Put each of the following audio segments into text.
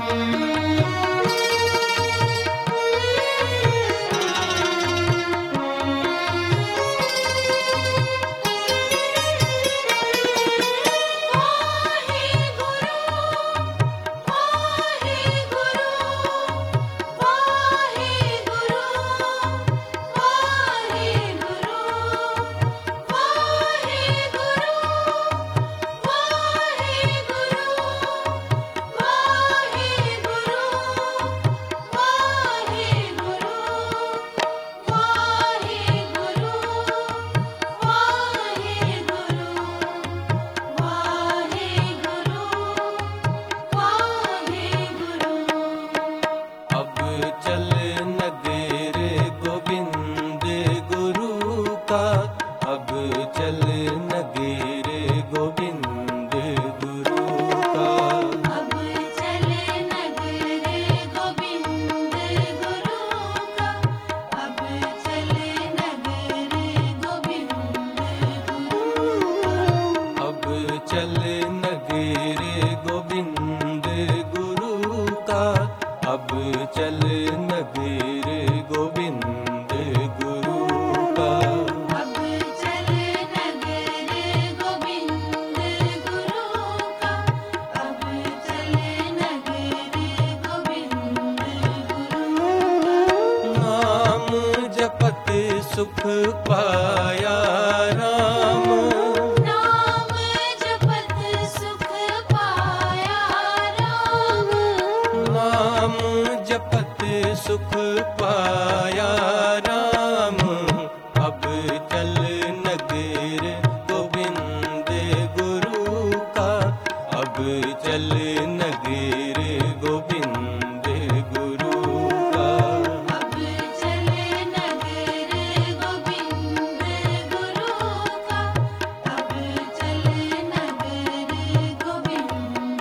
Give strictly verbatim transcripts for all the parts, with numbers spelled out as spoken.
सुख पाया राम। नाम जपत सुख पाया राम। नाम जपत सुख पाया राम। अब चल नगर गोविंद गुरु का। अब चल नगर गोविंद गुरु का। अब चले नगर गोविंद गुरु का। अब चले नगर गोविंद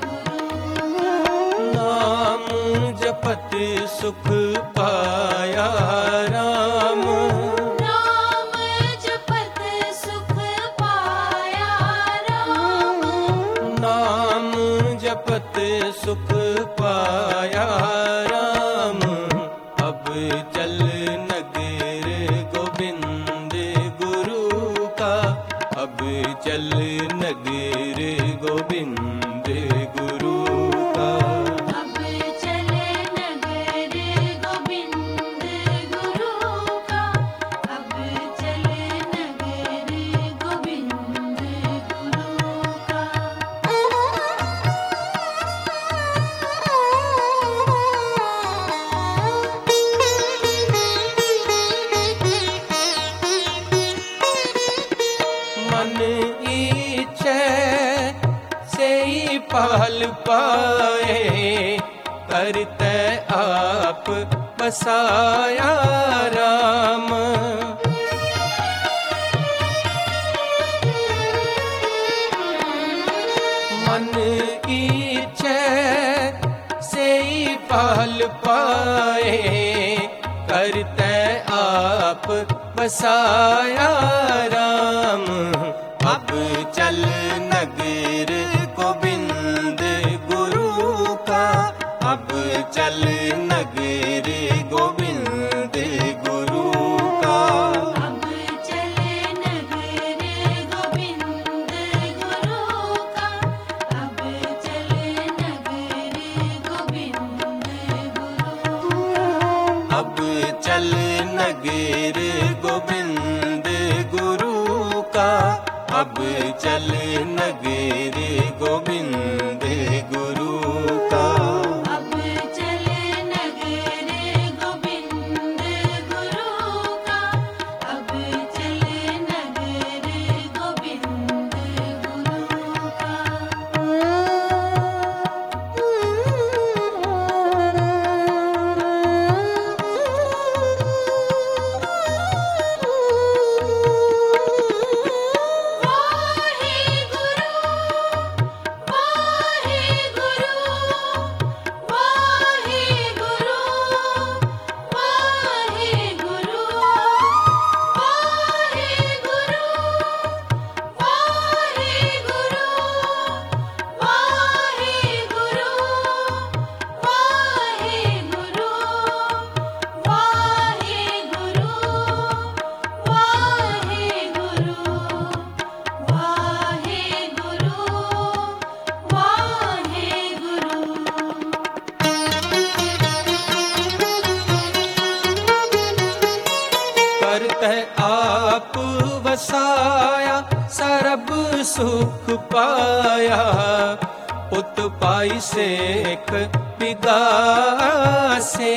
गुरु का। नाम जपत सुख पाया राम। नाम जपत सुख पाया राम। नाम जपत सुख पाया राम। अब चल नगर गोविंद गुरु का। अब चल नगर गोविंद गुरु का। अब चले नगर गोविंद गुरु का। अब चले नगर गोविंद गुरु का। मन इच्छे से ही पाल पाए। करते आप बसाया राम। मन इच्छे से ही पाल पाए। करते आप बसाया राम। अब चल नगर गोविंद गुरु का। अब चल नगर गोविंद गुरु का। अब चले नगर गोविंद गुरु का। अब चले नगर गोविंद गुरु का। अब चल नगर गोविंद गुरु का। अब चल नगर गोविंद गुरु का। अब चले सुख पाया, पुत पाई सेख बिगासे।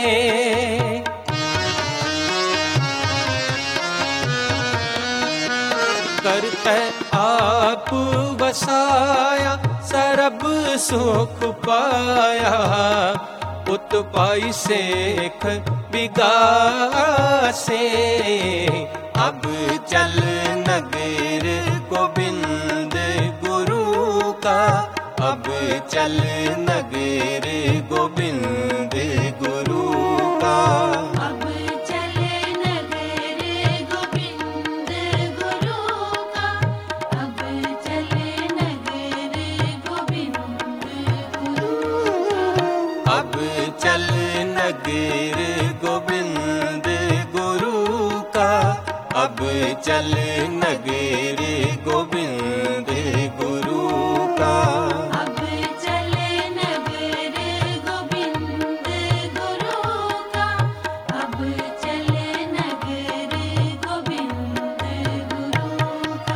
करते आप वसाया, सरब सुख पाया, पुत पाई सेख बिगासे। अब चल नगर गोबिंद गुरु का, अब चल नगर गोबिंद गुरु का। अब चले नगर गोबिंद गुरु का, अब चले नगर गोबिंद गुरु का। अब चल नगर गोबिंद गुरु का, अब चल नगर गोबिंद गुरु का। अब चले नगर गोबिंद गुरु का, अब चले नगर गोबिंद गुरु का।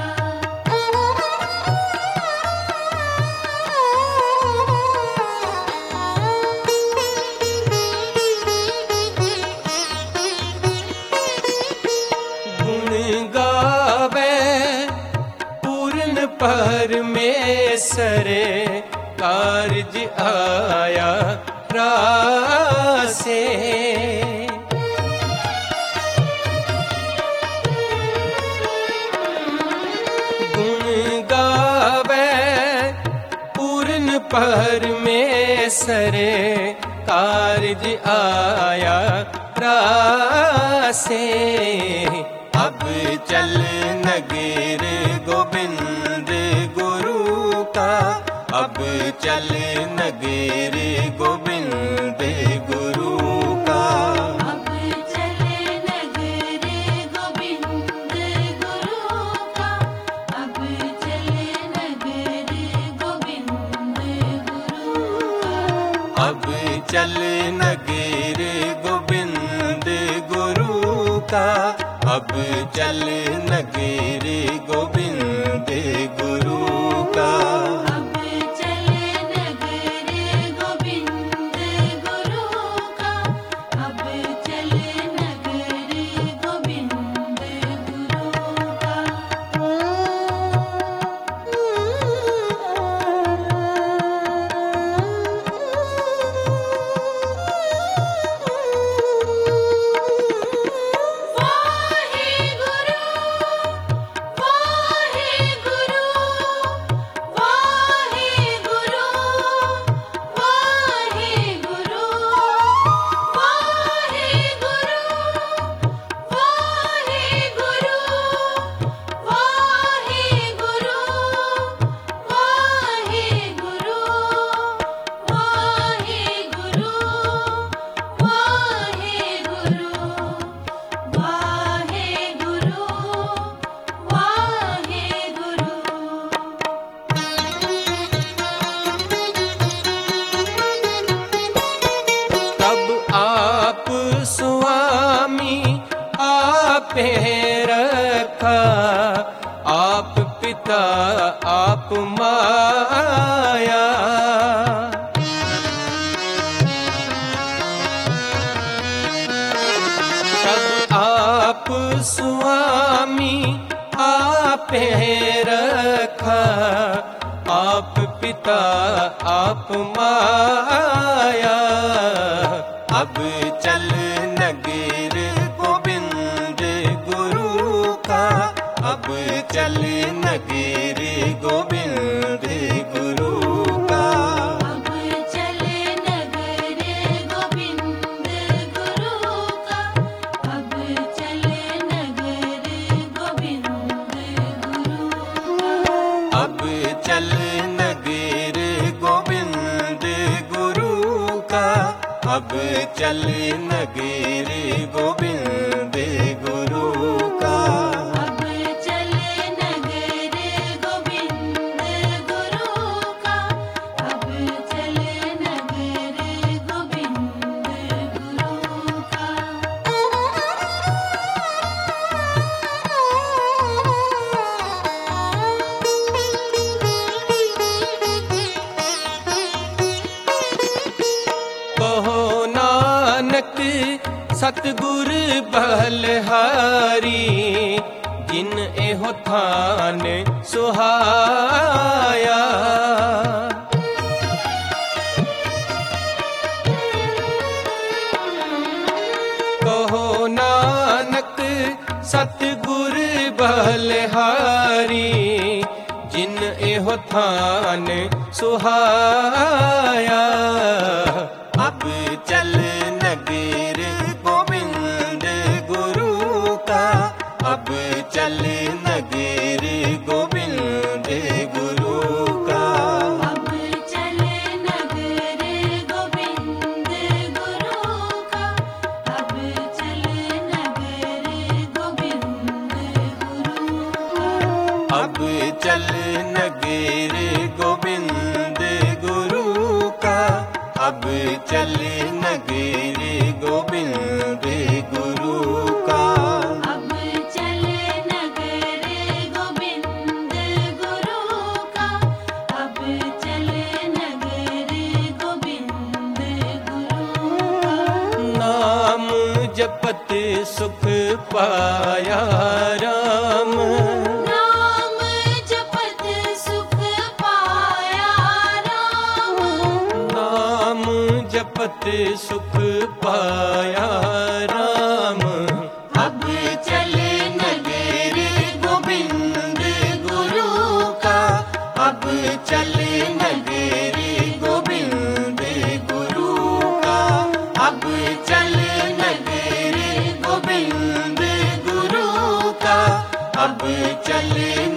गुण गावे पूर्ण परमेसर, कारज आया रासे। गुण गावे पूर्ण परमेसर, कारज आया रासे। अब चल नगर गोबिंद गुरु का, अब चल नगर गोबिंद गुरु का। अब चले नगर गोबिंद गुरु का, अब चले नगर गोबिंद गुरु का। अब चल नगर गोबिंद गुरु का, अब चल नगर गोबिंद गुरु का। अब चले नगर गोबिंद गुरु का, अब चले नगर गोबिंद गुरु का। आपे रखा, आप पिता आप माया। तब आप स्वामी आपे रखा, आप पिता आप माया। अब चल नगर गोबिंद गुरु का, अब चल नगर गोबिंद गुरु का। अब चले नगर गोबिंद गुरु का, अब चले नगर गोबिंद गुरु का। अब चल नगर गोबिंद गुरु का, अब चल नगर गोबिंद गुरु का। अब चले नगर गोबिंद गुरु का, अब चले नगर गोबिंद गुरु का। सतगुर बलहारी जिन एहो थान सुहाया। कहो नानक सतगुर बलहारी जिन एहो थान सुहाया। अब चल नगर गोविंद गुरु का, अब चल नगर गोविंद गुरु का। अब चल नगर गोविंद गुरु का, अब चल नगर गोविंद गुरु का। अब चल नगर गोविंद गुरु का, अब चल नगर गोविंद गुरु का। अब चल नगर गोविंद गुरु का, अब चल नगर गोविंद गुरु का। नाम जपत सुख पाया राम, नाम जपत सुख पाया राम। नाम जपत सुख पाया राम। अब चल नगर गोविंद गुरु का, अब चल नगर गोविंद गुरु का। अब चल नगर गोविंद गुरु का, अब चल